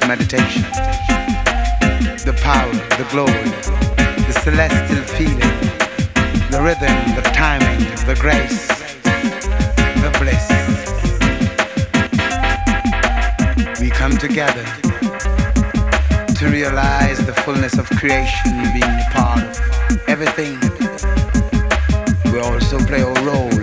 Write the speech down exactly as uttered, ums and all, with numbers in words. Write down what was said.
meditation. The power, the glory, the celestial feeling, the rhythm, the timing, the grace, the bliss. We come together to realize the fullness of creation, being a part of everything. We also play a role